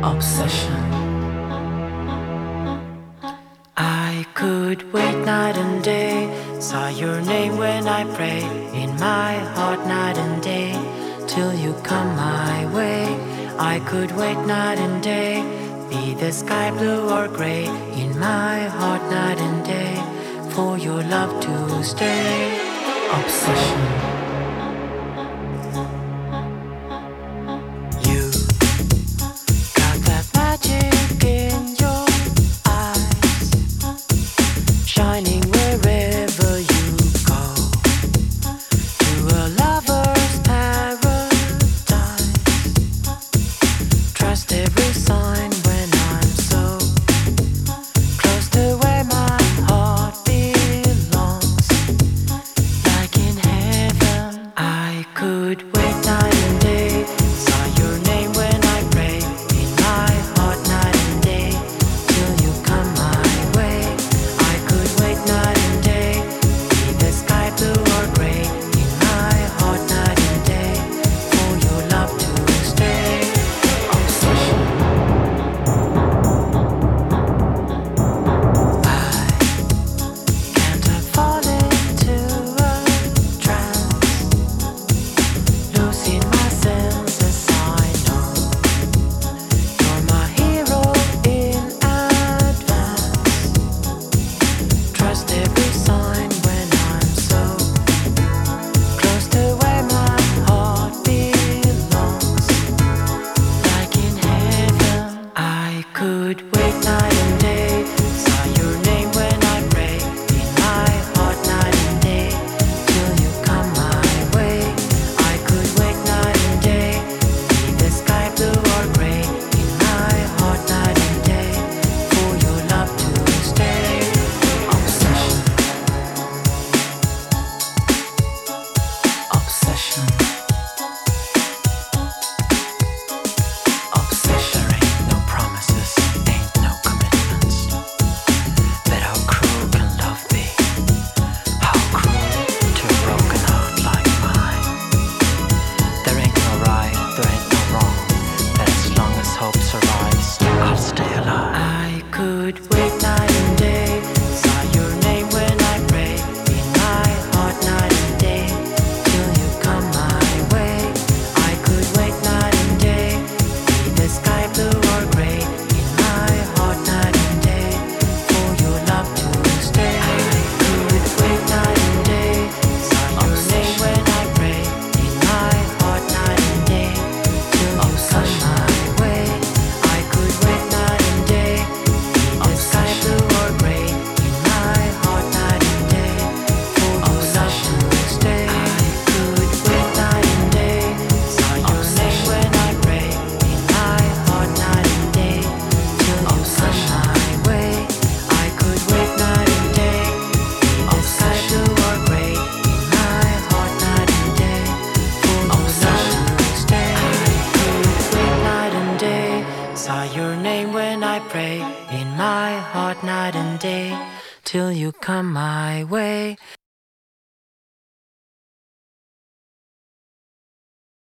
Obsession. I could wait night and day, saw your name when I pray, in my heart night and day, till you come my way. I could wait night and day, be the sky blue or gray, in my heart night and day, for your love to stay. Obsession. Shining wherever you go, to a lover's paradise. Trust every sign when I'm so close to where my heart belongs. Like in heaven, I could wait night and day, saw your name when I pray, in my heart night and day, till you come my way. Night and day, be the sky blue or gray, in my heart night and day, for your love to stay. Obsession. I can't fall into a trance, losing my senses. I know you're my hero in advance. Trust every sign when I'm so close to where my heart belongs. Like in heaven, I could wait night and day, saw your name when I pray, in my heart night and day, till you come my way. I could wait night and day, be the sky blue or gray, in my heart night and day, for your love to stay. Obsession. Obsession. Obsession. There ain't no promises, ain't no commitments. But how cruel can love be? How cruel to a broken heart like mine. There ain't no right, there ain't no wrong, but as long as hope survives, I'll stay alive. I could wait night and day, saw your name when I pray, in my heart night and day, till you come my way. I could wait night and day, be the sky blue or gray, in my heart night and day, for your love to stay. I could wait night and day, saw your name when I pray, in my heart night and day, till you come my way. I could wait night and day, be the sky blue or gray, in my heart night and day, for your love to stay. I could wait night and day, saw your name when I pray, in my heart night and day, till you come my way. I could wait night and day, be the sky blue or gray, in my heart night and day, for your love to stay. I could wait night and day, saw your name when I pray, in my heart night and day, till you come my way.